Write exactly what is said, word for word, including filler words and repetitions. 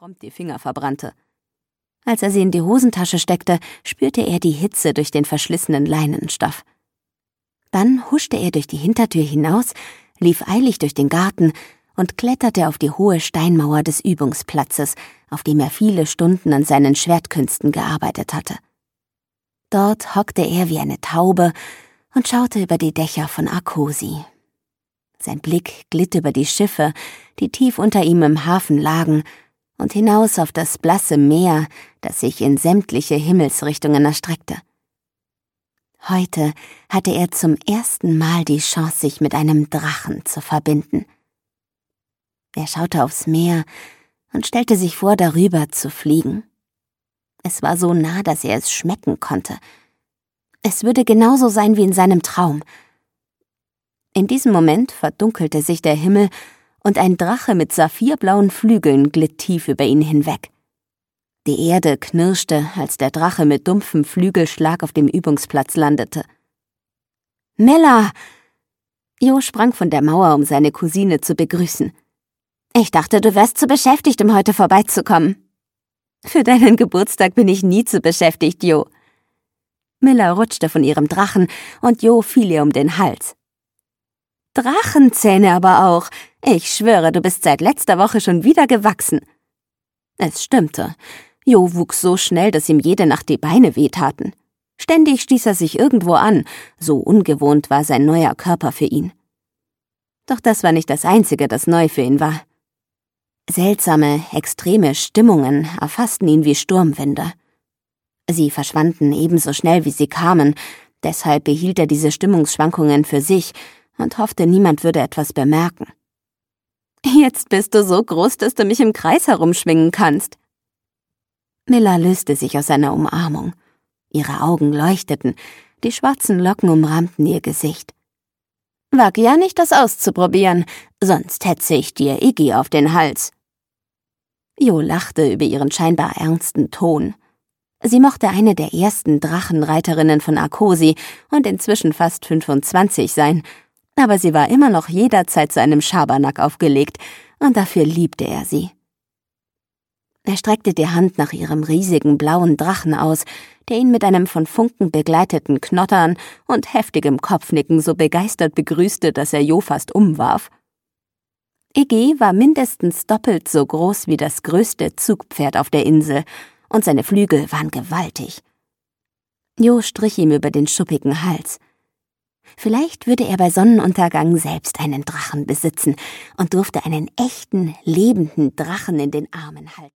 prompt die Finger verbrannte. Als er sie in die Hosentasche steckte, spürte er die Hitze durch den verschlissenen Leinenstoff. Dann huschte er durch die Hintertür hinaus, lief eilig durch den Garten und kletterte auf die hohe Steinmauer des Übungsplatzes, auf dem er viele Stunden an seinen Schwertkünsten gearbeitet hatte. Dort hockte er wie eine Taube und schaute über die Dächer von Arkosi. Sein Blick glitt über die Schiffe, die tief unter ihm im Hafen lagen, und hinaus auf das blasse Meer, das sich in sämtliche Himmelsrichtungen erstreckte. Heute hatte er zum ersten Mal die Chance, sich mit einem Drachen zu verbinden. Er schaute aufs Meer und stellte sich vor, darüber zu fliegen. Es war so nah, dass er es schmecken konnte. Es würde genauso sein wie in seinem Traum. In diesem Moment verdunkelte sich der Himmel und ein Drache mit saphirblauen Flügeln glitt tief über ihn hinweg. Die Erde knirschte, als der Drache mit dumpfem Flügelschlag auf dem Übungsplatz landete. »Mella!« Jo sprang von der Mauer, um seine Cousine zu begrüßen. »Ich dachte, du wärst zu beschäftigt, um heute vorbeizukommen.« »Für deinen Geburtstag bin ich nie zu beschäftigt, Jo.« Milla rutschte von ihrem Drachen und Jo fiel ihr um den Hals. »Drachenzähne aber auch! Ich schwöre, du bist seit letzter Woche schon wieder gewachsen.« Es stimmte. Jo wuchs so schnell, dass ihm jede Nacht die Beine wehtaten. Ständig stieß er sich irgendwo an, so ungewohnt war sein neuer Körper für ihn. Doch das war nicht das Einzige, das neu für ihn war. Seltsame, extreme Stimmungen erfassten ihn wie Sturmwinde. Sie verschwanden ebenso schnell, wie sie kamen, deshalb behielt er diese Stimmungsschwankungen für sich und hoffte, niemand würde etwas bemerken. »Jetzt bist du so groß, dass du mich im Kreis herumschwingen kannst.« Milla löste sich aus seiner Umarmung. Ihre Augen leuchteten, die schwarzen Locken umrahmten ihr Gesicht. »Wag ja nicht, das auszuprobieren, sonst hetze ich dir Iggy auf den Hals.« Jo lachte über ihren scheinbar ernsten Ton. Sie mochte eine der ersten Drachenreiterinnen von Arkosi und inzwischen fast fünfundzwanzig sein, aber sie war immer noch jederzeit zu einem Schabernack aufgelegt, und dafür liebte er sie. Er streckte die Hand nach ihrem riesigen blauen Drachen aus, der ihn mit einem von Funken begleiteten Knottern und heftigem Kopfnicken so begeistert begrüßte, dass er Jo fast umwarf. Iggy war mindestens doppelt so groß wie das größte Zugpferd auf der Insel, und seine Flügel waren gewaltig. Jo strich ihm über den schuppigen Hals. Vielleicht würde er bei Sonnenuntergang selbst einen Drachen besitzen und durfte einen echten, lebenden Drachen in den Armen halten.